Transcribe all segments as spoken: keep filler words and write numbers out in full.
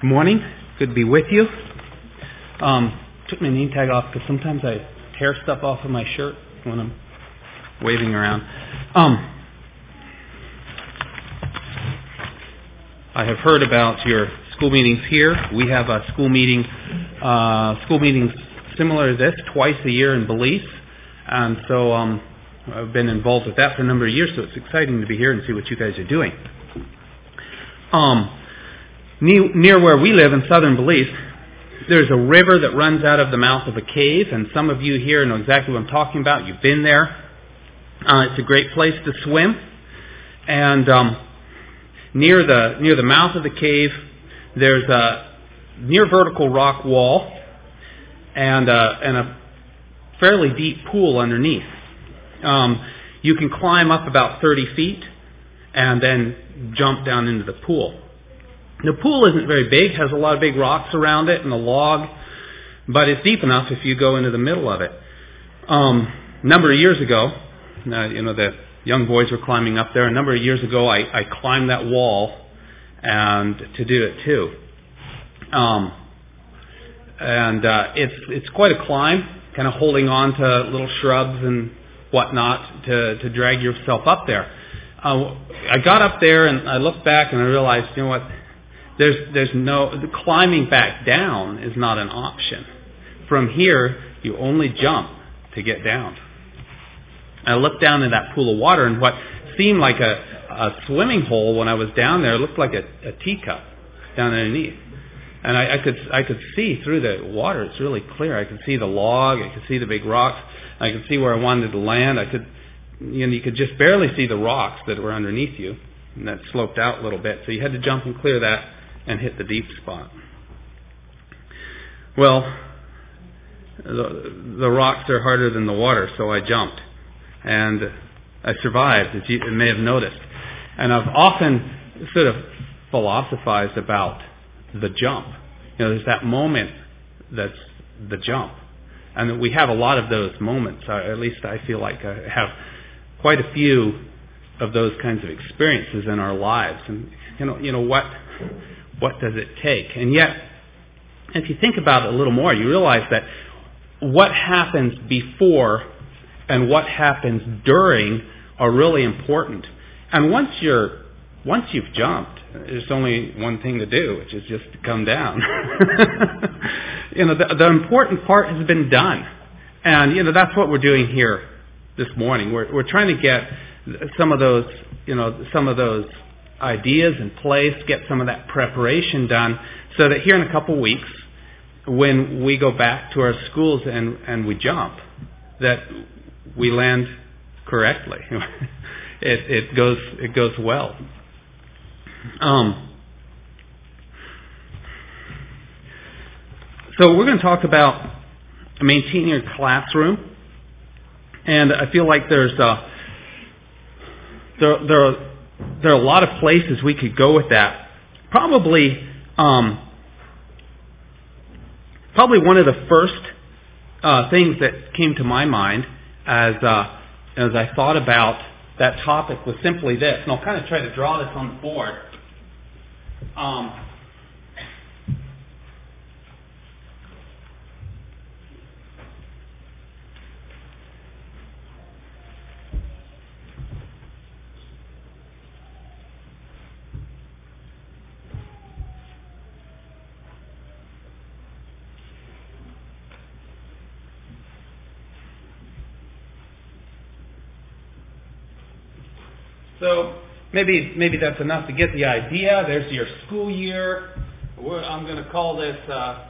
Good morning. Good to be with you. Um, took my name tag off because sometimes I tear stuff off of my shirt when I'm waving around. Um, I have heard about your school meetings here. We have a school meeting, uh, school meetings similar to this, twice a year in Belize, and so um, I've been involved with that for a number of years. So it's exciting to be here and see what you guys are doing. Um. Near where we live in southern Belize, there's a river that runs out of the mouth of a cave, and some of you here know exactly what I'm talking about. You've been there. Uh, it's a great place to swim. And um, near the near the mouth of the cave, there's a near vertical rock wall and a, and a fairly deep pool underneath. Um, you can climb up about thirty feet and then jump down into the pool. The pool isn't very big, has a lot of big rocks around it and a log, but it's deep enough if you go into the middle of it. Um, a number of years ago, uh, you know, the young boys were climbing up there. A number of years ago, I, I climbed that wall and to do it too. Um, and uh, it's it's quite a climb, kind of holding on to little shrubs and whatnot to, to drag yourself up there. Uh, I got up there and I looked back and I realized, you know what? There's there's no climbing back down is not an option. From here, you only jump to get down. I looked down in that pool of water, and what seemed like a, a swimming hole when I was down there looked like a, a teacup down underneath. And I, I could I could see through the water. It's really clear. I could see the log. I could see the big rocks. I could see where I wanted to land. I could you know you could just barely see the rocks that were underneath you, and that sloped out a little bit. So you had to jump and clear that and hit the deep spot. Well, the, the rocks are harder than the water, so I jumped. And I survived, as you may have noticed. And I've often sort of philosophized about the jump. You know, there's that moment that's the jump. And we have a lot of those moments. At least I feel like I have quite a few of those kinds of experiences in our lives. And, you know, you know what... What does it take? And yet, if you think about it a little more, you realize that what happens before and what happens during are really important. And once you're, once you've jumped, there's only one thing to do, which is just to come down. you know, the, the important part has been done, and you know that's what we're doing here this morning. We're we're trying to get some of those, you know, some of those. ideas in place, get some of that preparation done, so that here in a couple weeks, when we go back to our schools and, and we jump, that we land correctly. it, it goes it goes well. Um, so we're going to talk about maintaining your classroom, and I feel like there's a, there there are There are a lot of places we could go with that. Probably, um, probably one of the first uh, things that came to my mind as uh, as I thought about that topic was simply this, and I'll kind of try to draw this on the board. Um, So maybe maybe that's enough to get the idea. There's your school year. I'm going to call this uh,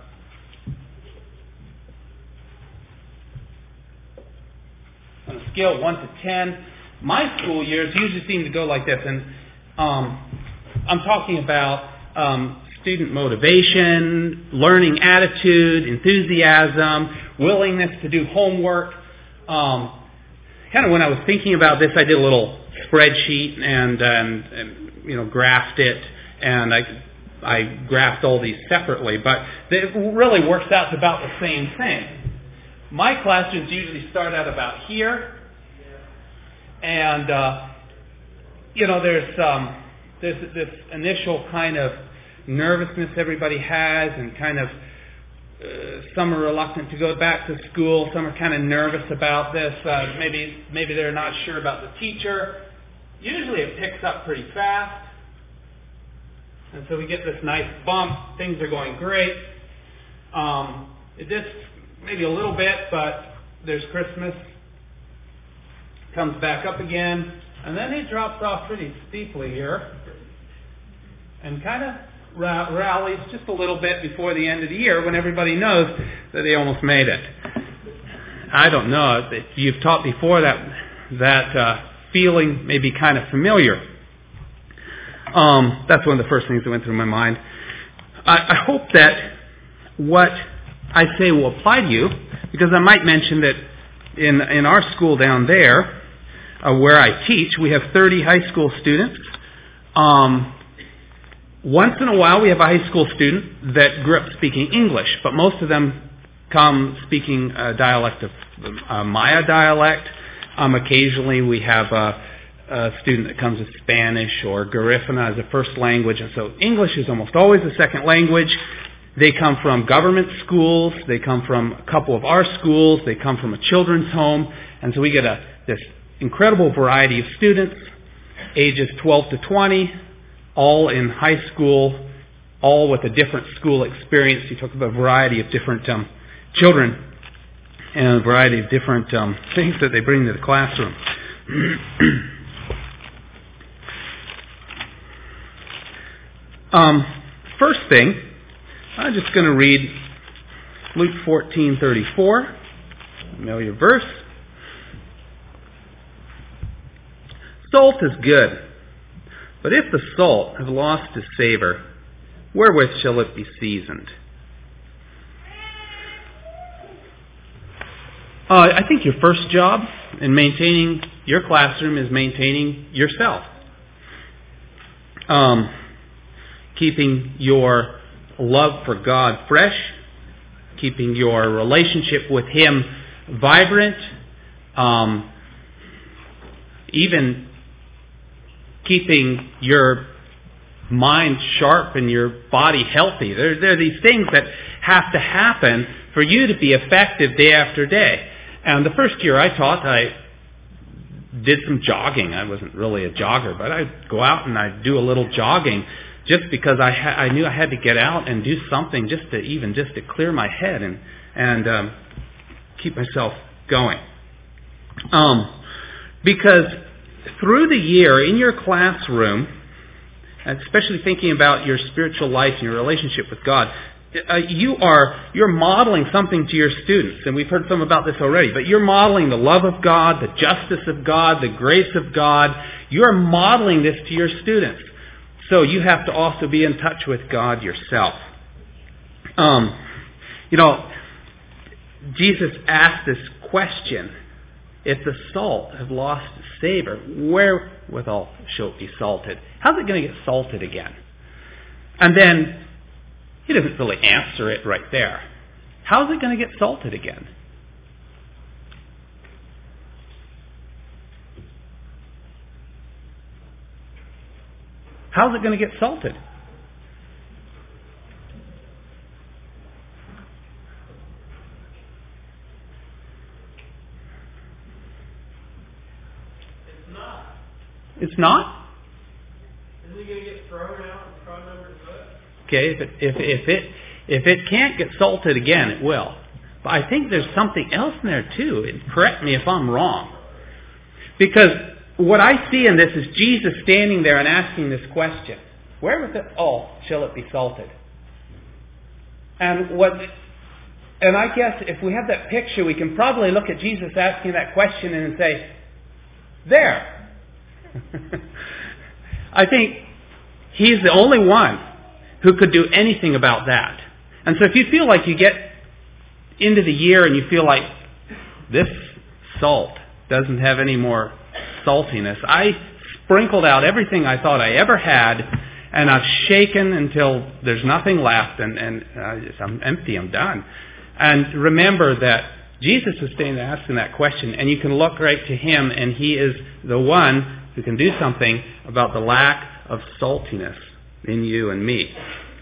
on a scale of one to ten. My school years usually seem to go like this, and um, I'm talking about um, student motivation, learning attitude, enthusiasm, willingness to do homework. Um, kind of when I was thinking about this, I did a little spreadsheet and, and, and you know graphed it, and I I graphed all these separately, but it really works out to about the same thing. My classrooms usually start out about here, and uh, you know there's um, there's this initial kind of nervousness everybody has, and kind of uh, some are reluctant to go back to school. Some are kind of nervous about this. Uh, maybe maybe they're not sure about the teacher. Usually it picks up pretty fast. And so we get this nice bump. Things are going great. Um, it just maybe a little bit, but there's Christmas. Comes back up again. And then it drops off pretty steeply here. And kind of ra- rallies just a little bit before the end of the year when everybody knows that they almost made it. I don't know if you've taught before that that uh, feeling may be kind of familiar. Um, that's one of the first things that went through my mind. I, I hope that what I say will apply to you, because I might mention that in in our school down there, uh, where I teach, we have thirty high school students. Um, once in a while, we have a high school student that grew up speaking English, but most of them come speaking a dialect of uh, Maya dialect. Um, occasionally, we have a a student that comes with Spanish or Garifuna as a first language. And so English is almost always a second language. They come from government schools. They come from a couple of our schools. They come from a children's home. And so we get a this incredible variety of students, ages twelve to twenty, all in high school, all with a different school experience. You talk about a variety of different um, children and a variety of different um, things that they bring to the classroom. Um, first thing, I'm just going to read Luke fourteen thirty-four, familiar verse. Salt is good, but if the salt have lost its savor, wherewith shall it be seasoned? Uh, I think your first job in maintaining your classroom is maintaining yourself. Um, keeping your love for God fresh, keeping your relationship with Him vibrant, um, even keeping your mind sharp and your body healthy. There, there are these things that have to happen for you to be effective day after day. And the first year I taught, I did some jogging. I wasn't really a jogger, but I'd go out and I'd do a little jogging just because I ha- I knew I had to get out and do something just to even just to clear my head and and um, keep myself going. Um, because through the year in your classroom, especially thinking about your spiritual life and your relationship with God, uh, you are you're modeling something to your students, and we've heard some about this already. But you're modeling the love of God, the justice of God, the grace of God. You're modeling this to your students. So you have to also be in touch with God yourself. Um, you know, Jesus asked this question: if the salt have lost its savor, wherewithal shall it be salted? How's it going to get salted again? And then he doesn't really answer it right there. How's it going to get salted again? How's it going to get salted? It's not. It's not? Isn't it going to get thrown out and thrown under the foot? Okay, if it, if, if it if it can't get salted again, it will. But I think there's something else in there too. And correct me if I'm wrong. Because what I see in this is Jesus standing there and asking this question: wherewithal shall it be salted? And what, and I guess if we have that picture, we can probably look at Jesus asking that question and say, there. I think He's the only one who could do anything about that. And so if you feel like you get into the year and you feel like this salt doesn't have any more saltiness, I sprinkled out everything I thought I ever had, and I've shaken until there's nothing left, and, and uh, just, I'm empty, I'm done. And remember that Jesus was standing there asking that question, and you can look right to Him, and He is the one who can do something about the lack of saltiness in you and me.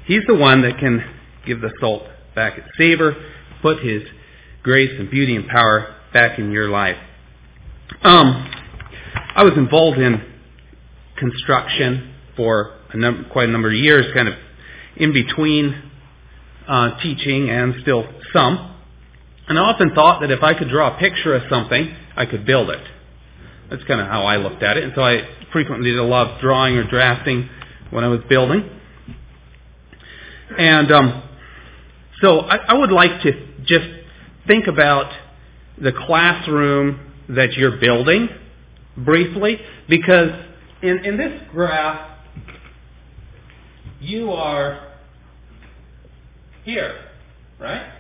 He's the one that can give the salt back its savor, put His grace and beauty and power back in your life. Um, I was involved in construction for a num- quite a number of years, kind of in between uh, teaching and still some. And I often thought that if I could draw a picture of something, I could build it. That's kind of how I looked at it. And so I frequently did a lot of drawing or drafting when I was building. And um, so I, I would like to just think about the classroom that you're building briefly, because in, in this graph, you are here, right?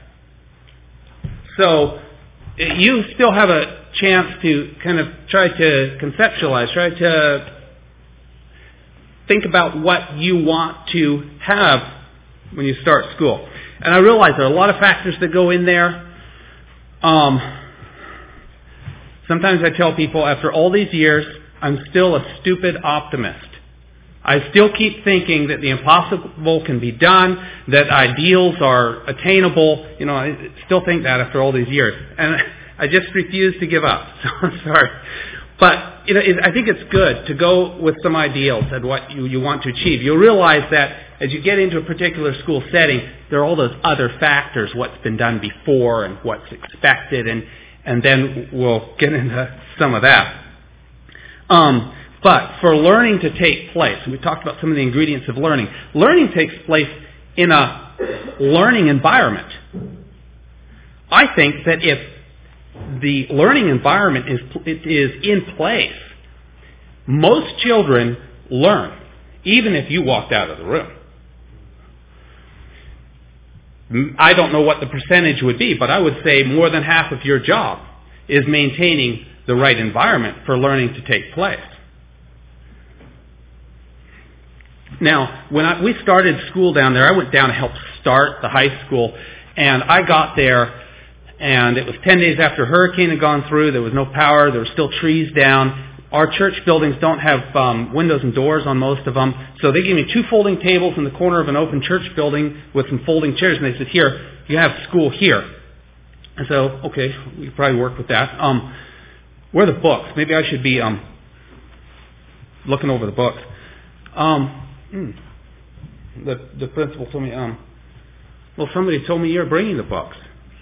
So you still have a chance to kind of try to conceptualize, try to think about what you want to have when you start school. And I realize there are a lot of factors that go in there. Um, sometimes I tell people, after all these years, I'm still a stupid optimist. I still keep thinking that the impossible can be done, that ideals are attainable. You know, I still think that after all these years. And I just refuse to give up. So I'm sorry. But you know, it, I think it's good to go with some ideals and what you, you want to achieve. You'll realize that as you get into a particular school setting, there are all those other factors, what's been done before and what's expected, and, and then we'll get into some of that. Um, but for learning to take place, and we talked about some of the ingredients of learning, learning takes place in a learning environment. I think that if the learning environment is, it is in place, most children learn, even if you walked out of the room. I don't know what the percentage would be, but I would say more than half of your job is maintaining the right environment for learning to take place. Now, when I, we started school down there, I went down to help start the high school, and I got there, and it was ten days after a hurricane had gone through. There was no power. There were still trees down. Our church buildings don't have um, windows and doors on most of them. So they gave me two folding tables in the corner of an open church building with some folding chairs. And they said, here, you have school here. And so, okay, we could probably work with that. Um, where are the books? Maybe I should be um, looking over the books. Um, hmm, the, the principal told me, um, well, somebody told me you're bringing the books.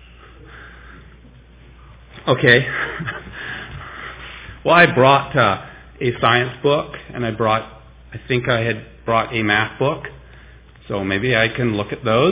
Okay. Well, I brought uh, a science book, and I brought, I think I had brought a math book, so maybe I can look at those.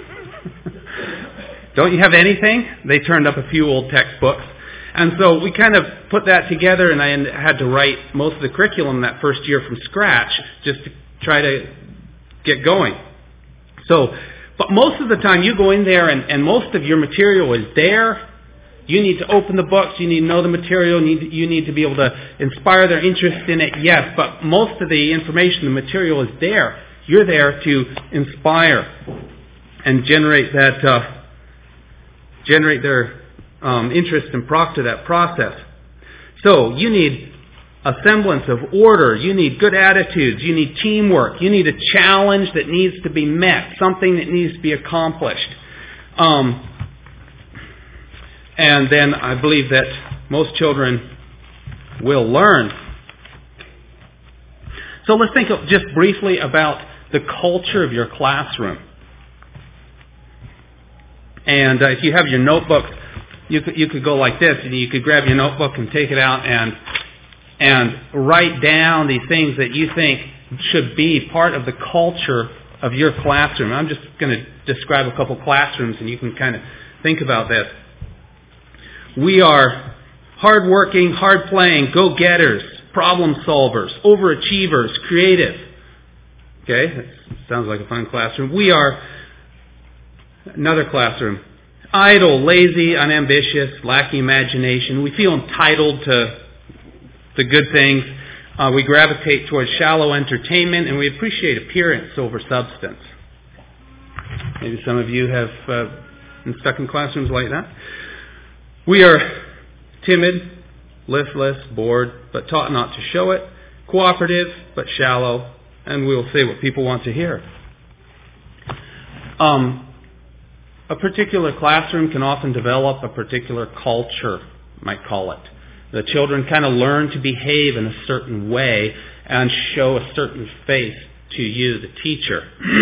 Don't you have anything? They turned up a few old textbooks. And so we kind of put that together, and I had to write most of the curriculum that first year from scratch just to try to get going. So, but most of the time you go in there, and, and most of your material is there. You need to open the books, you need to know the material, you need to, you need to be able to inspire their interest in it, yes, but most of the information, the material is there. You're there to inspire and generate that, uh, generate their um, interest and proctor that process. So you need a semblance of order, you need good attitudes, you need teamwork, you need a challenge that needs to be met, something that needs to be accomplished. Um, And then I believe that most children will learn. So let's think of just briefly about the culture of your classroom. And uh, if you have your notebooks, you could, you could go like this, and you could grab your notebook and take it out and and write down these things that you think should be part of the culture of your classroom. I'm just going to describe a couple classrooms, and you can kind of think about this. We are hard-working, hard-playing, go-getters, problem solvers, overachievers, creative. Okay, that sounds like a fun classroom. We are another classroom. Idle, lazy, unambitious, lacking imagination. We feel entitled to the good things. Uh, we gravitate towards shallow entertainment, and we appreciate appearance over substance. Maybe some of you have uh, been stuck in classrooms like that. We are timid, listless, bored, but taught not to show it, cooperative, but shallow, and we'll say what people want to hear. Um, a particular classroom can often develop a particular culture, you might call it. The children kind of learn to behave in a certain way and show a certain face to you, the teacher.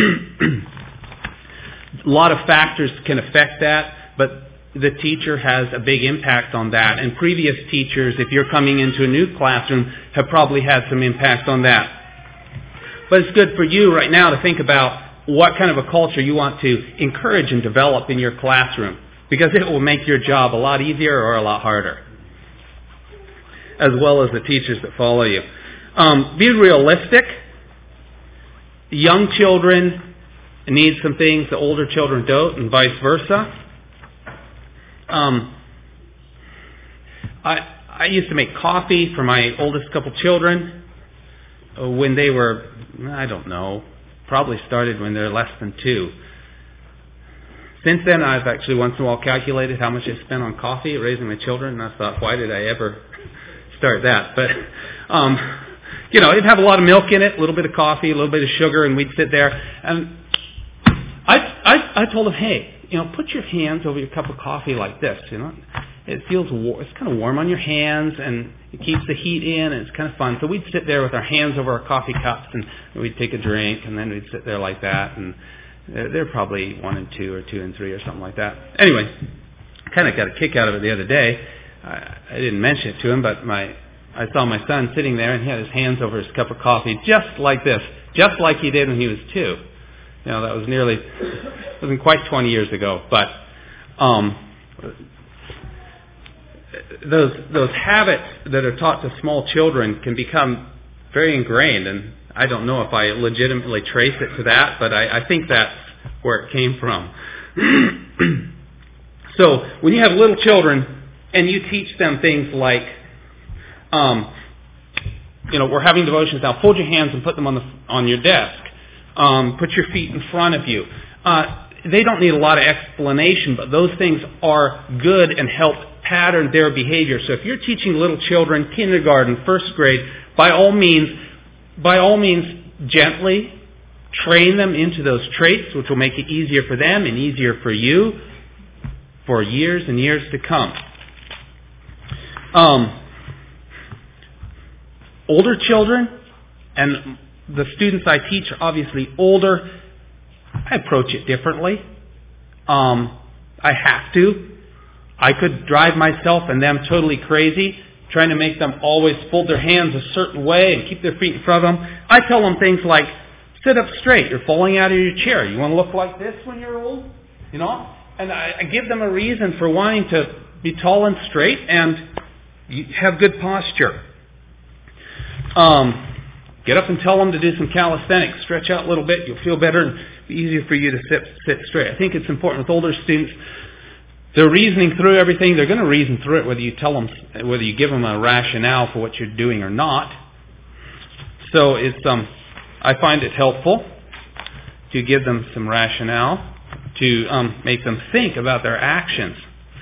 A lot of factors can affect that, but the teacher has a big impact on that. And previous teachers, if you're coming into a new classroom, have probably had some impact on that. But it's good for you right now to think about what kind of a culture you want to encourage and develop in your classroom, because it will make your job a lot easier or a lot harder, as well as the teachers that follow you. Um, be realistic. Young children need some things that older children don't, and vice versa. Um, I I used to make coffee for my oldest couple children when they were, I don't know, probably started when they're less than two. Since then, I've actually once in a while calculated how much I spent on coffee raising my children, and I thought, why did I ever start that? But, um, you know, it'd have a lot of milk in it, a little bit of coffee, a little bit of sugar, and we'd sit there. And I, I, I told them, hey, you know, put your hands over your cup of coffee like this, you know. It feels warm. It's kind of warm on your hands, and it keeps the heat in, and it's kind of fun. So we'd sit there with our hands over our coffee cups, and we'd take a drink, and then we'd sit there like that. And they're probably one and two, or two and three, or something like that. Anyway, kind of got a kick out of it the other day. I, I didn't mention it to him, but my I saw my son sitting there, and he had his hands over his cup of coffee, just like this, just like he did when he was two. You know, that was nearly, it wasn't quite twenty years ago, but um, those those habits that are taught to small children can become very ingrained, and I don't know if I legitimately trace it to that, but I, I think that's where it came from. So when you have little children and you teach them things like, um, you know, we're having devotions now, fold your hands and put them on the on your desk. Um, put your feet in front of you. Uh, they don't need a lot of explanation, but those things are good and help pattern their behavior. So if you're teaching little children, kindergarten, first grade, by all means, by all means, gently train them into those traits, which will make it easier for them and easier for you for years and years to come. Um, older children, and the students I teach are obviously older, I approach it differently. Um, I have to. I could drive myself and them totally crazy, trying to make them always fold their hands a certain way and keep their feet in front of them. I tell them things like, sit up straight. You're falling out of your chair. You want to look like this when you're old? You know? And I, I give them a reason for wanting to be tall and straight and have good posture. Um, get up and tell them to do some calisthenics. Stretch out a little bit. You'll feel better and it'll be easier for you to sit, sit straight. I think it's important with older students. They're reasoning through everything. They're going to reason through it whether you tell them, whether you give them a rationale for what you're doing or not. So it's um, I find it helpful to give them some rationale, to um, make them think about their actions.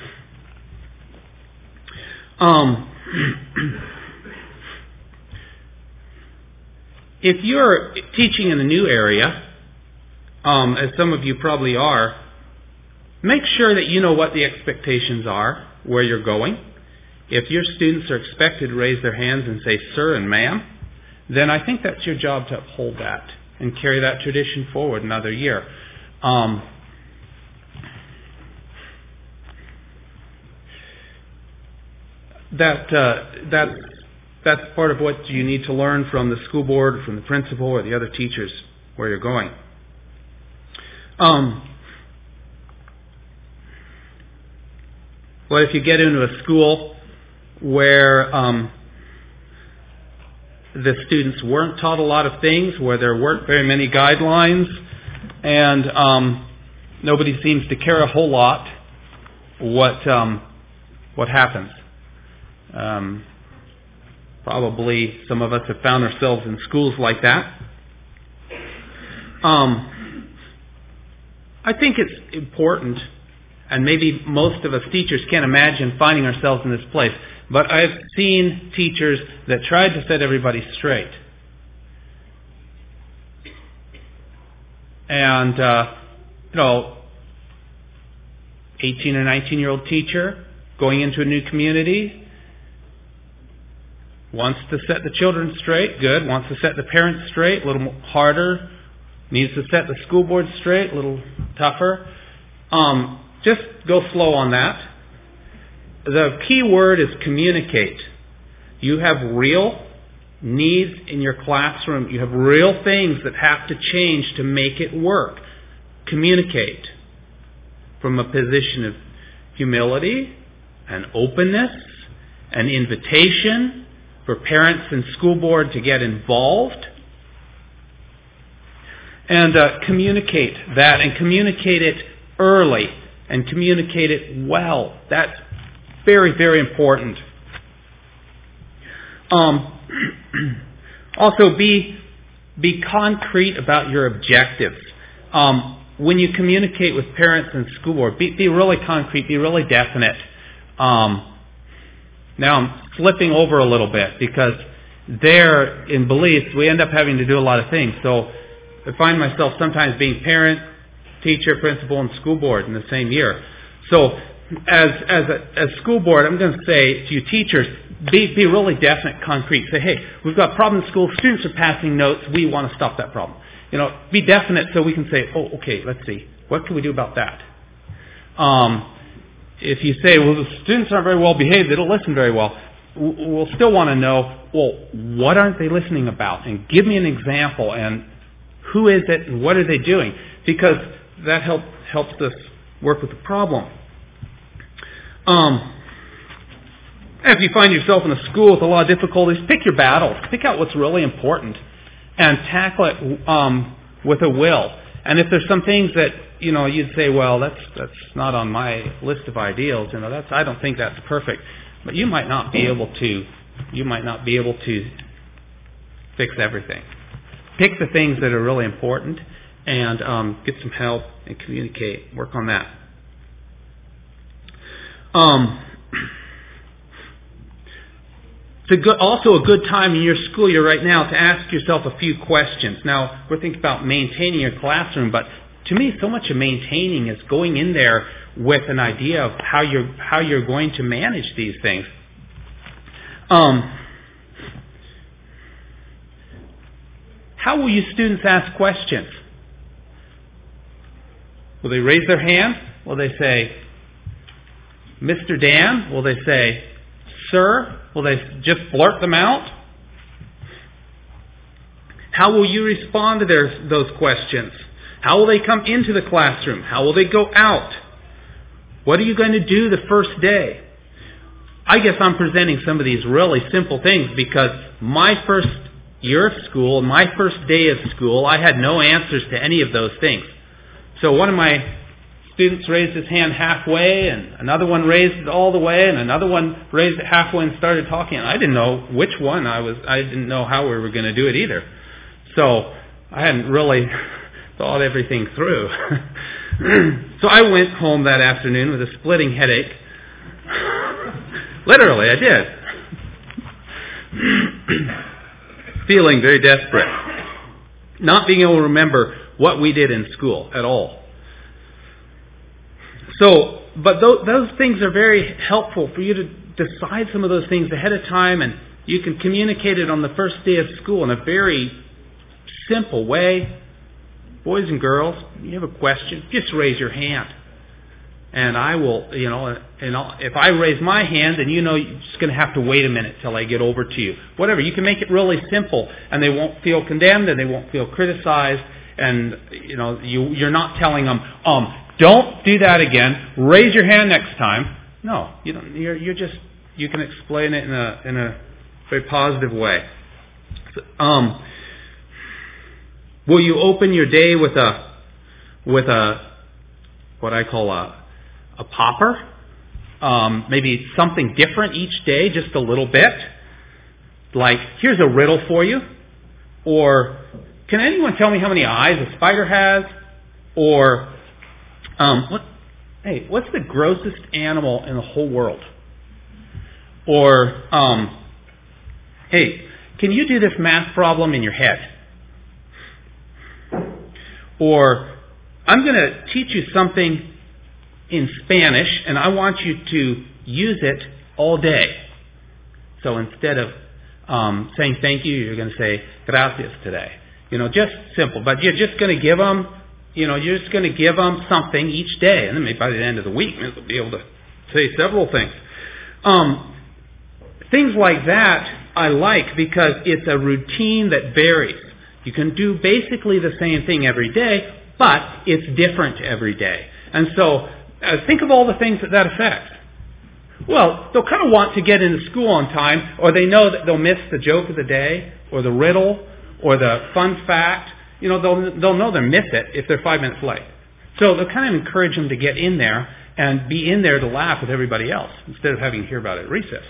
Um, if you're teaching in a new area, um, as some of you probably are, make sure that you know what the expectations are, where you're going. If your students are expected to raise their hands and say, sir and ma'am, then I think that's your job to uphold that and carry that tradition forward another year. Um, that uh, that's that's part of what you need to learn from the school board, from the principal, or the other teachers where you're going. Um, well, if you get into a school where um, the students weren't taught a lot of things, where there weren't very many guidelines, and um, nobody seems to care a whole lot what um, what happens. Um, probably some of us have found ourselves in schools like that. Um, I think it's important, and maybe most of us teachers can't imagine finding ourselves in this place, but I've seen teachers that tried to set everybody straight. And uh, you know, eighteen or nineteen-year-old teacher going into a new community, wants to set the children straight, good. Wants to set the parents straight, a little harder. Needs to set the school board straight, a little tougher. Um, just go slow on that. The key word is communicate. You have real needs in your classroom. You have real things that have to change to make it work. Communicate from a position of humility and openness, an invitation for parents and school board to get involved. And uh, communicate that, and communicate it early, and communicate it well. That's very, very important. Um, also, be be concrete about your objectives. Um, when you communicate with parents and school board, be, be really concrete, be really definite. Um, now I'm slipping over a little bit because there in Belize we end up having to do a lot of things. So I find myself sometimes being parent, teacher, principal, and school board in the same year. So as as a as school board, I'm going to say to you teachers, be be really definite, concrete. Say, hey, we've got a problem in school. Students are passing notes. We want to stop that problem. You know, be definite so we can say, oh, okay, let's see. What can we do about that? Um, if you say, well, the students aren't very well behaved, they don't listen very well, we'll still want to know, well, what aren't they listening about? And give me an example, and who is it, and what are they doing? Because that help, helps us work with the problem. Um, if you find yourself in a school with a lot of difficulties, pick your battles. Pick out what's really important and tackle it um, with a will. And if there's some things that, you know, you'd say, well, that's that's not on my list of ideals. You know, that's I don't think that's perfect. But you might not be able to. You might not be able to fix everything. Pick the things that are really important and um, get some help and communicate. Work on that. Um, it's a good, also a good time in your school year right now to ask yourself a few questions. Now, we're thinking about maintaining your classroom, but to me, so much of maintaining is going in there with an idea of how you're how you're going to manage these things. Um, how will you students ask questions? Will they raise their hand? Will they say, Mister Dan? Will they say, Sir? Will they just blurt them out? How will you respond to their, those questions? How will they come into the classroom? How will they go out? What are you going to do the first day? I guess I'm presenting some of these really simple things because my first year of school, my first day of school, I had no answers to any of those things. So one of my students raised his hand halfway, and another one raised it all the way, and another one raised it halfway and started talking. And I didn't know which one I was. I didn't know how we were going to do it either. So I hadn't really thought everything through. So I went home that afternoon with a splitting headache. Literally, I did. Feeling very desperate. Not being able to remember what we did in school at all. So, but those, those things are very helpful for you to decide some of those things ahead of time, and you can communicate it on the first day of school in a very simple way. Boys and girls, you have a question, just raise your hand. And I will, you know, and I'll, if I raise my hand, then you know you're just going to have to wait a minute till I get over to you. Whatever, you can make it really simple, and they won't feel condemned, and they won't feel criticized, and, you know, you, you're not telling them, um, don't do that again. Raise your hand next time. No, you don't. You're, you're just. You can explain it in a in a very positive way. Um, will you open your day with a with a what I call a a popper? Um, maybe something different each day, just a little bit. Like, here's a riddle for you. Or, can anyone tell me how many eyes a spider has? Or, Um, what, hey, what's the grossest animal in the whole world? Or, um, hey, can you do this math problem in your head? Or, I'm going to teach you something in Spanish, and I want you to use it all day. So instead of um, saying thank you, you're going to say gracias today. You know, just simple. But you're just going to give them, you know, you're just going to give them something each day. And then maybe by the end of the week, you'll be able to say several things. Um, things like that I like because it's a routine that varies. You can do basically the same thing every day, but it's different every day. And so uh, think of all the things that that affects. Well, they'll kind of want to get into school on time, or they know that they'll miss the joke of the day, or the riddle, or the fun fact. You know, they'll, they'll know they'll miss it if they're five minutes late. So they'll kind of encourage them to get in there and be in there to laugh with everybody else instead of having to hear about it at recess.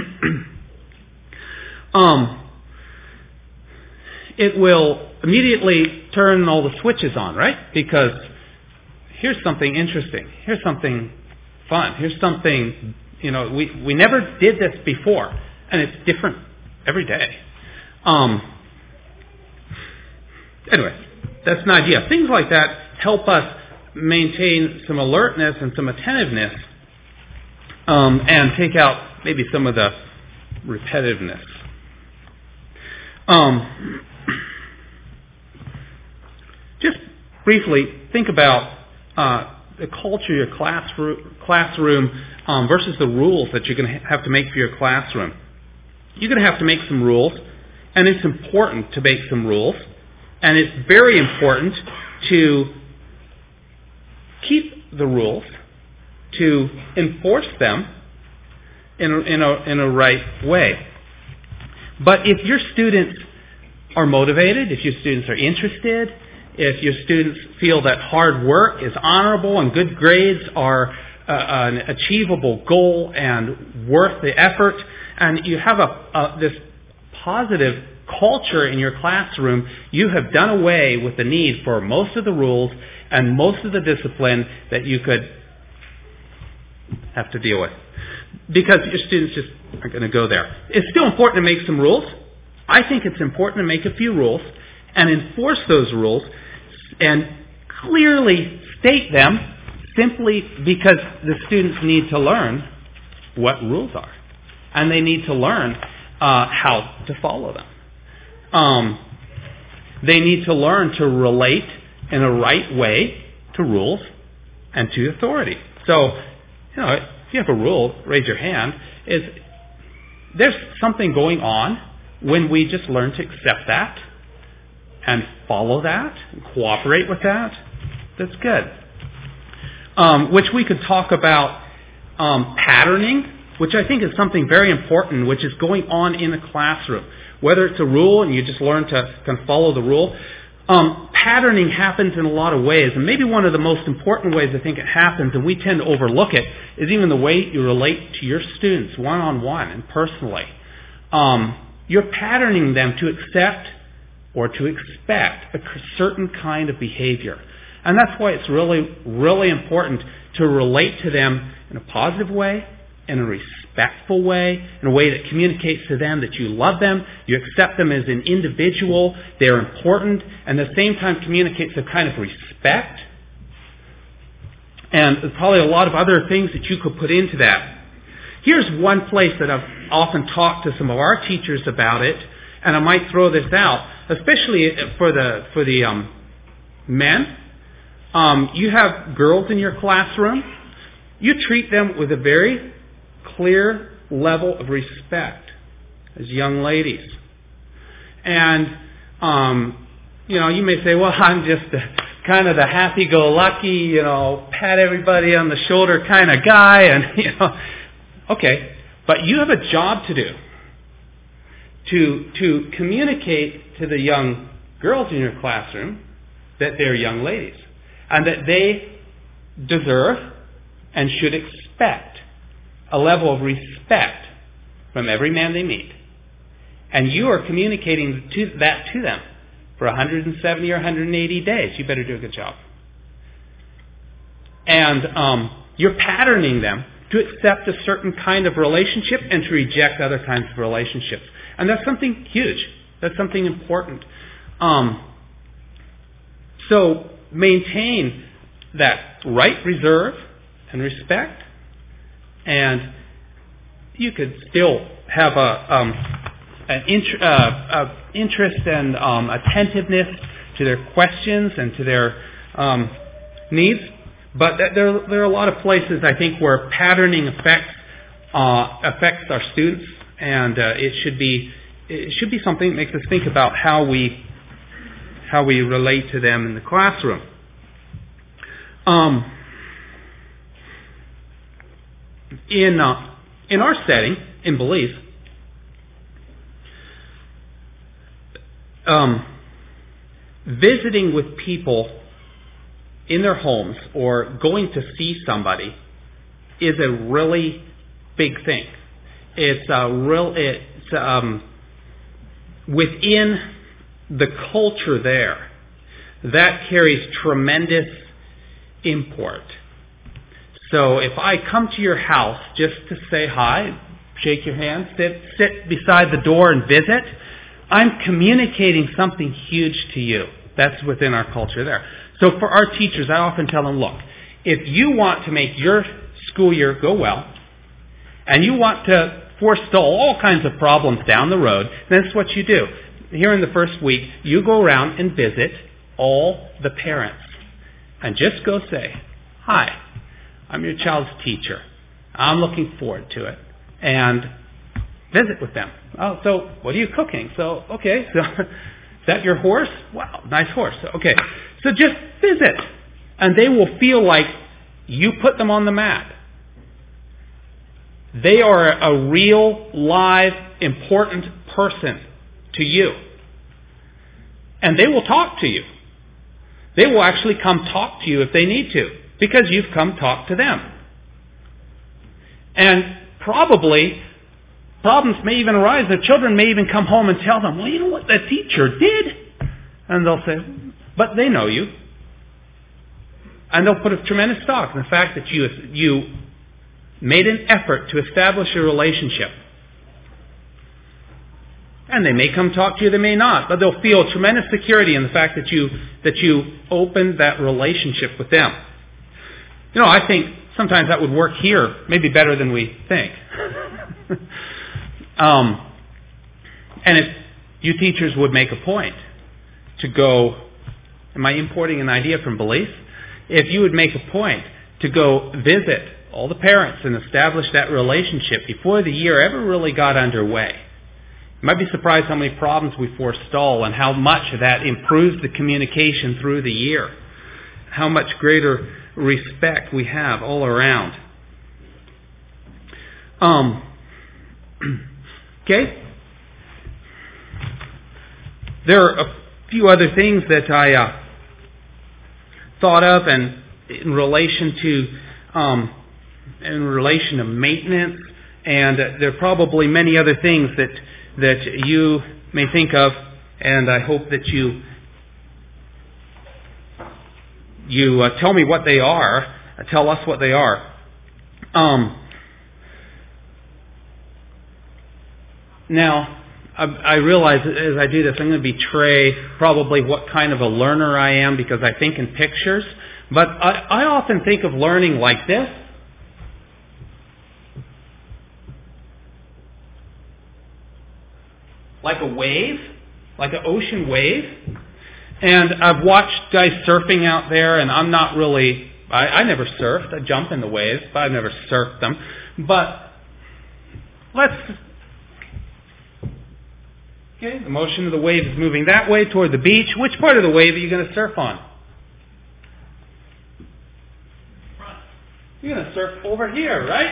um, it will immediately turn all the switches on, right? Because here's something interesting. Here's something fun. Here's something, you know, we, we never did this before. And it's different every day. Um, anyway, that's an idea. Things like that help us maintain some alertness and some attentiveness um, and take out maybe some of the repetitiveness. Um, just briefly, think about uh, the culture of your classroom, classroom um, versus the rules that you're going to have to make for your classroom. You're going to have to make some rules, and it's important to make some rules, and it's very important to keep the rules, to enforce them in a, in a, in a right way. But if your students are motivated, if your students are interested, if your students feel that hard work is honorable and good grades are uh, an achievable goal and worth the effort, and you have a, a this positive culture in your classroom, you have done away with the need for most of the rules and most of the discipline that you could have to deal with. Because your students just aren't going to go there. It's still important to make some rules. I think it's important to make a few rules and enforce those rules and clearly state them simply because the students need to learn what rules are. And they need to learn uh, how to follow them. Um, they need to learn to relate in a right way to rules and to authority. So, you know, if you have a rule, raise your hand, is there's something going on when we just learn to accept that and follow that and cooperate with that. That's good. Um, which we could talk about um, patterning, which I think is something very important, which is going on in the classroom. Whether it's a rule and you just learn to kind of follow the rule, um, patterning happens in a lot of ways. And maybe one of the most important ways I think it happens, and we tend to overlook it, is even the way you relate to your students one-on-one and personally. Um, you're patterning them to accept or to expect a certain kind of behavior. And that's why it's really, really important to relate to them in a positive way, in a respectful way, in a way that communicates to them that you love them, you accept them as an individual, they're important, and at the same time communicates a kind of respect. And there's probably a lot of other things that you could put into that. Here's one place that I've often talked to some of our teachers about it, and I might throw this out, especially for the for the um, men. Um, you have girls in your classroom. You treat them with a very clear level of respect as young ladies. And, um, you know, you may say, well, I'm just a, kind of the happy-go-lucky, you know, pat everybody on the shoulder kind of guy. And, you know, okay, but you have a job to do to, to communicate to the young girls in your classroom that they're young ladies and that they deserve and should expect a level of respect from every man they meet. And you are communicating to, that to them for one hundred seventy or one hundred eighty days. You better do a good job. And um, you're patterning them to accept a certain kind of relationship and to reject other kinds of relationships. And that's something huge. That's something important. Um, so maintain that right reserve and respect, and you could still have a um, an int- uh, uh, interest and um, attentiveness to their questions and to their um, needs. But there, there are a lot of places, I think, where patterning affects uh, affects our students, and uh, it should be it should be something that makes us think about how we how we relate to them in the classroom. Um, in uh, in our setting, in Belize, um, visiting with people in their homes or going to see somebody is a really big thing. It's a real. It's um, within the culture there that carries tremendous import. So if I come to your house just to say hi, shake your hand, sit sit beside the door and visit, I'm communicating something huge to you. That's within our culture there. So for our teachers, I often tell them, look, if you want to make your school year go well, and you want to forestall all kinds of problems down the road, then that's what you do. Here in the first week, you go around and visit all the parents. And just go say, hi, I'm your child's teacher. I'm looking forward to it. And visit with them. Oh, so what are you cooking? So, okay, so is that your horse? Wow, nice horse. Okay, so just visit. And they will feel like you put them on the map. They are a real, live, important person to you. And they will talk to you. They will actually come talk to you if they need to, because you've come talk to them. And probably problems may even arise. The children may even come home and tell them, well, you know what that teacher did? And they'll say, but they know you. And they'll put a tremendous stock in the fact that you you made an effort to establish a relationship. And they may come talk to you, they may not, but they'll feel tremendous security in the fact that you that you opened that relationship with them. You know, I think sometimes that would work here, maybe better than we think. um, and if you teachers would make a point to go, am I importing an idea from Belize? If you would make a point to go visit all the parents and establish that relationship before the year ever really got underway, you might be surprised how many problems we forestall and how much that improves the communication through the year. How much greater respect we have all around. Um, okay? There are a few other things that I uh, thought of and in relation to um, in relation to maintenance, and uh, there are probably many other things that that you may think of, and I hope that you you uh, tell me what they are, uh, tell us what they are. Um, now, I, I realize as I do this, I'm going to betray probably what kind of a learner I am because I think in pictures, but I, I often think of learning like this. Like a wave, like an ocean wave. And I've watched guys surfing out there, and I'm not really, I, I never surfed. I jump in the waves, but I've never surfed them. But let's, okay, the motion of the wave is moving that way toward the beach. Which part of the wave are you going to surf on? You're going to surf over here, right?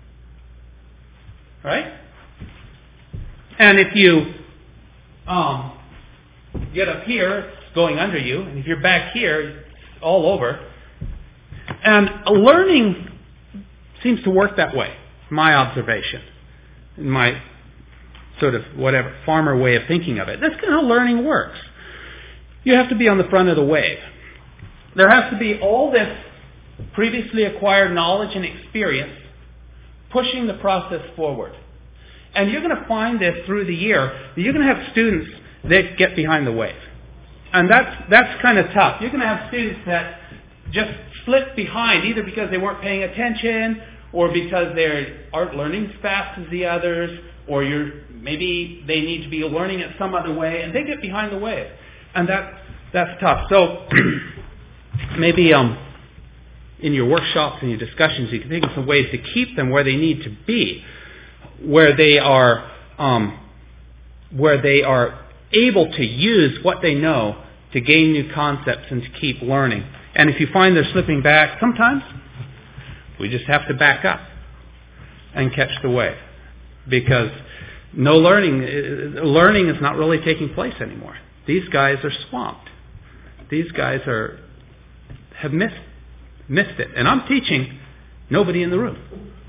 Right? And if you um, get up here, it's going under you. And if you're back here, it's all over. And learning seems to work that way, my observation, my sort of whatever, farmer way of thinking of it. That's kind of how learning works. You have to be on the front of the wave. There has to be all this previously acquired knowledge and experience pushing the process forward. And you're going to find this through the year, that you're going to have students that get behind the wave. And that's that's kind of tough. You're going to have students that just slip behind, either because they weren't paying attention, or because they aren't learning as fast as the others, or you're maybe they need to be learning it some other way, and they get behind the wave, and that that's tough. So maybe um, in your workshops and your discussions, you can think of some ways to keep them where they need to be, where they are um, where they are able to use what they know to gain new concepts and to keep learning. And if you find they're slipping back, sometimes we just have to back up and catch the wave, because no learning learning is not really taking place anymore. These guys are swamped. These guys are have missed missed it, and I'm teaching nobody in the room.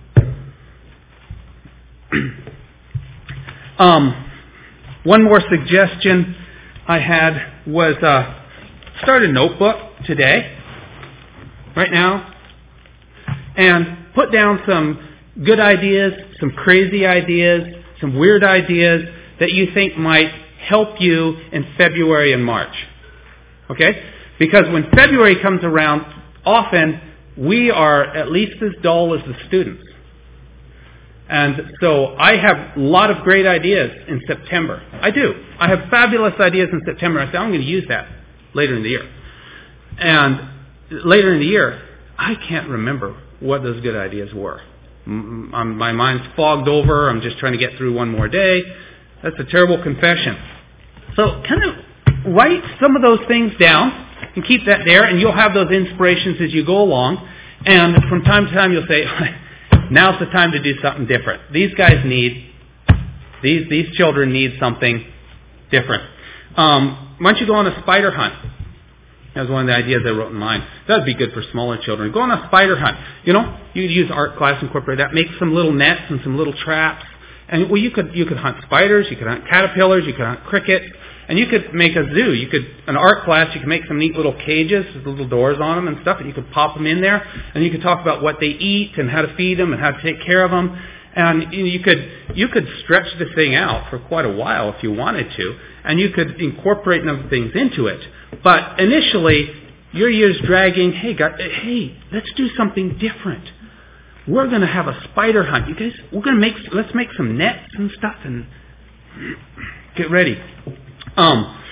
um, one more suggestion I had was uh, start a notebook today, right now, and put down some good ideas, some crazy ideas, some weird ideas that you think might help you in February and March. Okay? Because when February comes around, often we are at least as dull as the students. And so I have a lot of great ideas in September. I do. I have fabulous ideas in September. I say, I'm going to use that later in the year. And later in the year, I can't remember what those good ideas were. My mind's fogged over. I'm just trying to get through one more day. That's a terrible confession. So kind of write some of those things down and keep that there, and you'll have those inspirations as you go along. And from time to time you'll say, now's the time to do something different. These guys need, these these children need something different. Um, why don't you go on a spider hunt? That was one of the ideas I wrote in mine. That would be good for smaller children. Go on a spider hunt. You know, you could use art class, incorporate that, make some little nets and some little traps. And well, you could you could hunt spiders, you could hunt caterpillars, you could hunt crickets, and you could make a zoo. You could, an art class, you could make some neat little cages with little doors on them and stuff, and you could pop them in there, and you could talk about what they eat and how to feed them and how to take care of them. And you could you could stretch the thing out for quite a while if you wanted to, and you could incorporate other things into it. But initially, your year's dragging, hey, God, hey, let's do something different. We're going to have a spider hunt. You guys, we're going to make, let's make some nets and stuff and get ready. Um,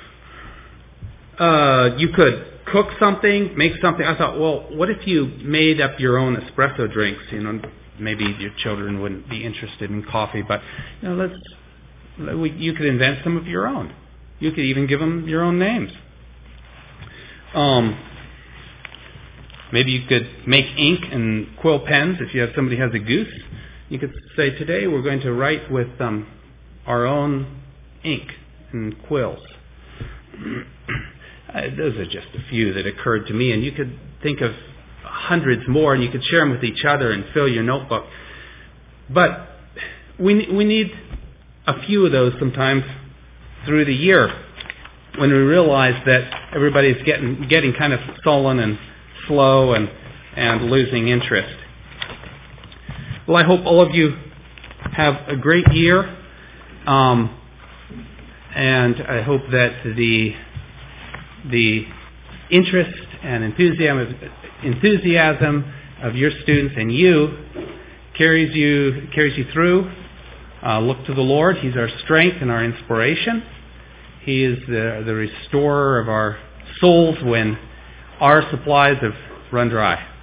uh, you could cook something, make something. I thought, well, what if you made up your own espresso drinks? You know, maybe your children wouldn't be interested in coffee, but you know, let's. We, you could invent some of your own. You could even give them your own names. Um, maybe you could make ink and quill pens. If you have somebody who has a goose, you could say, today we're going to write with um, our own ink and quills. uh, those are just a few that occurred to me, and you could think of hundreds more, and you could share them with each other and fill your notebook. But we we need a few of those sometimes through the year, when we realize that everybody's getting getting kind of sullen and slow and and losing interest. Well, I hope all of you have a great year, um, and I hope that the the interest and enthusiasm enthusiasm of your students and you carries you carries you through. Uh, look to the Lord. He's our strength and our inspiration. He is the, the restorer of our souls when our supplies have run dry.